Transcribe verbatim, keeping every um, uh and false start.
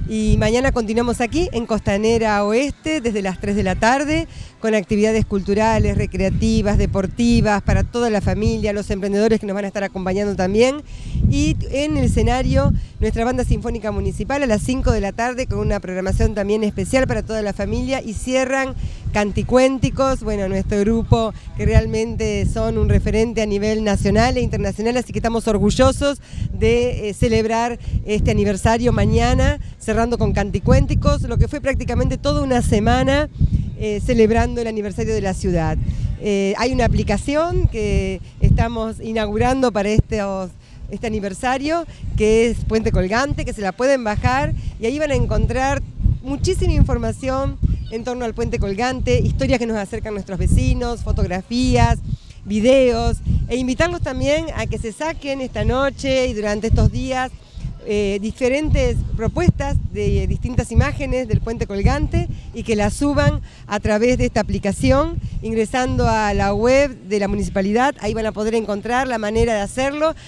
Y mañana continuamos aquí en Costanera Oeste desde las tres de la tarde con actividades culturales, recreativas, deportivas para toda la familia, los emprendedores que nos van a estar acompañando también. Y en el escenario nuestra banda sinfónica municipal a las cinco de la tarde con una programación también especial para toda la familia, y cierran Canticuénticos, bueno, nuestro grupo que realmente son un referente a nivel nacional e internacional, así que estamos orgullosos de eh, celebrar este aniversario mañana, cerrando con Canticuénticos, lo que fue prácticamente toda una semana eh, celebrando el aniversario de la ciudad. Eh, hay una aplicación que estamos inaugurando para estos este aniversario, que es Puente Colgante, que se la pueden bajar y ahí van a encontrar muchísima información en torno al Puente Colgante, historias que nos acercan a nuestros vecinos, fotografías, videos, e invitarlos también a que se saquen esta noche y durante estos días eh, diferentes propuestas de distintas imágenes del Puente Colgante y que las suban a través de esta aplicación, ingresando a la web de la municipalidad. Ahí van a poder encontrar la manera de hacerlo.